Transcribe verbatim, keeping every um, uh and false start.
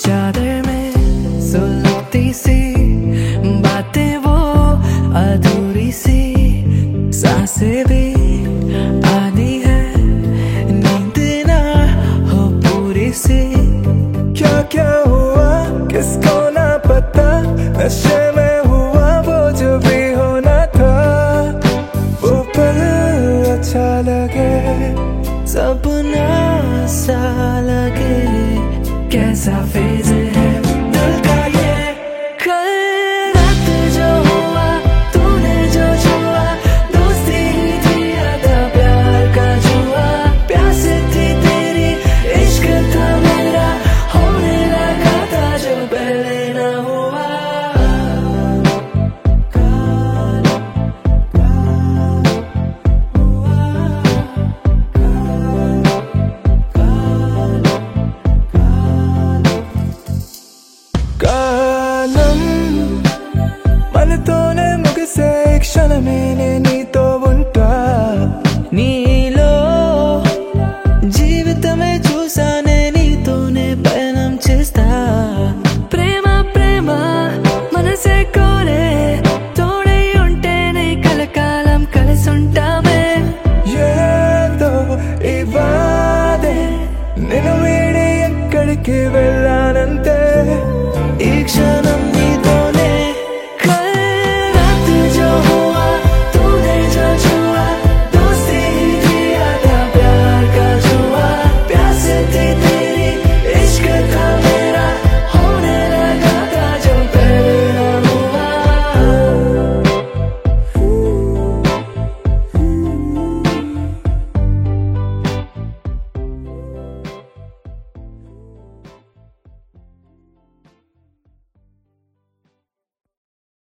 चादर में सुलगती सी बातें वो अधूरी सी सांसें भी आनी है नींद ना हो पूरी सी। क्या क्या हुआ किसको ना पता नशे में हुआ वो जो भी होना था। वो पल अच्छा लगे सपना सा लगे कैसा फेज है दिल का ये। कल रात जो हुआ तूने जो छुआ दोस्ती ही थी आधा प्यार का जुआ। प्यास थी तेरी इश्क था मेरा होने लगा था जो पहले ना हुआ। कालम मन तोने मुझसे एक क्षण में